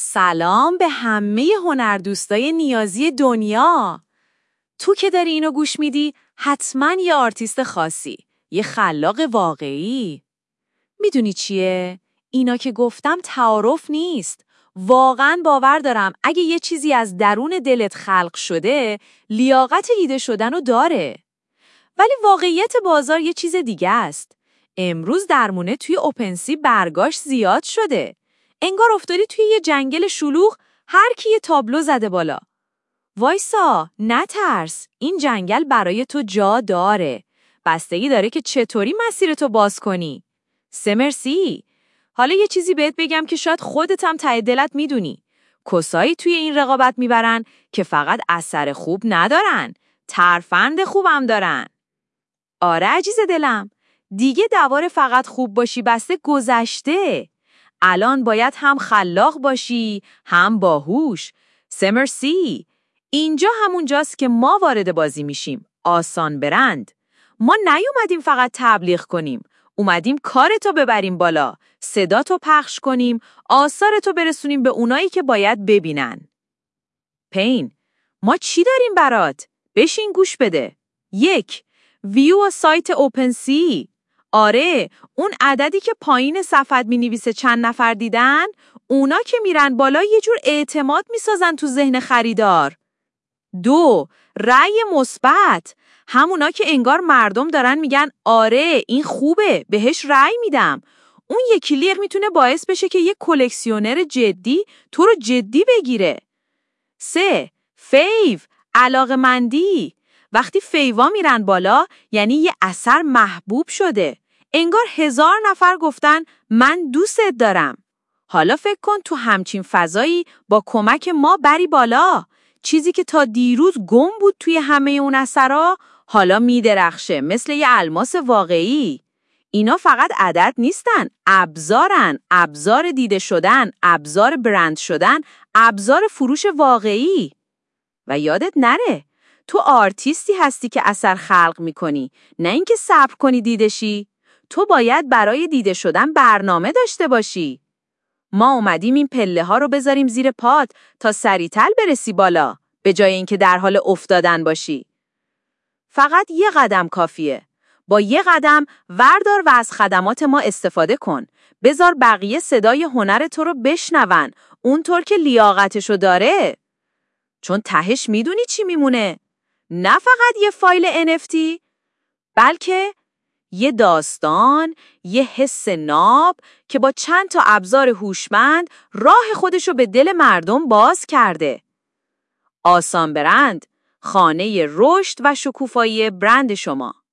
سلام به همه هنردوستای نیازی دنیا. تو که داری اینو گوش میدی حتما یه آرتیست خاصی، یه خلاق واقعی. میدونی چیه؟ اینا که گفتم تعارف نیست. واقعا باور دارم اگه یه چیزی از درون دلت خلق شده، لیاقت ایده شدنو داره. ولی واقعیت بازار یه چیز دیگه است. امروز درمونه توی اوپنسی برگاش زیاد شده. انگار افتادی توی یه جنگل شلوغ، هر کی یه تابلو زده بالا. وایسا، نترس، این جنگل برای تو جا داره. بستگی داره که چطوری مسیرتو باز کنی. مرسی. حالا یه چیزی بهت بگم که شاید خودت هم ته دلت میدونی. کسایی توی این رقابت میبرن که فقط اثر خوب ندارن، ترفند خوبم دارن. آره عزیز دلم، دیگه دوار فقط خوب باشی بسته گذشته. الان باید هم خلاق باشی، هم باهوش. مرسی. اینجا همون جاست که ما وارد بازی میشیم. آسان برند. ما نیومدیم فقط تبلیغ کنیم. اومدیم کارتو ببریم بالا، صداتو پخش کنیم، آثارتو برسونیم به اونایی که باید ببینن. پین، ما چی داریم برات؟ بشین گوش بده. 1. ویو سایت اوپنسی. آره، اون عددی که پایین صفحت می‌نویسه چند نفر دیدن، اونا که میرن بالا یه جور اعتماد میسازن تو ذهن خریدار. 2. رأی مثبت. همونا که انگار مردم دارن میگن آره این خوبه، بهش رأی میدم. اون یکی لیق میتونه باعث بشه که یه کلکسیونر جدی تو رو جدی بگیره. 3. فیو، علاقه‌مندی. وقتی فیوا میرن بالا یعنی یه اثر محبوب شده. انگار 1000 نفر گفتن من دوستت دارم. حالا فکر کن تو همچین فضایی با کمک ما بری بالا. چیزی که تا دیروز گم بود توی همه اون اثرها حالا میدرخشه مثل یه الماس واقعی. اینا فقط عدد نیستن، ابزارن، ابزار دیده شدن، ابزار برند شدن، ابزار فروش واقعی. و یادت نره، تو آرتیستی هستی که اثر خلق میکنی، نه اینکه صبر کنی دیده شی. تو باید برای دیده شدن برنامه داشته باشی. ما اومدیم این پله ها رو بذاریم زیر پات تا سریع‌تر برسی بالا، به جای اینکه در حال افتادن باشی. فقط یه قدم کافیه. با یه قدم وردار و از خدمات ما استفاده کن. بذار بقیه صدای هنر تو رو بشنون، اونطور که لیاقتشو داره. چون تهش میدونی چی میمونه؟ نه فقط یه فایل NFT، بلکه یه داستان، یه حس ناب که با چند تا ابزار هوشمند راه خودشو به دل مردم باز کرده. آسان برند، خانه رشد و شکوفایی برند شما.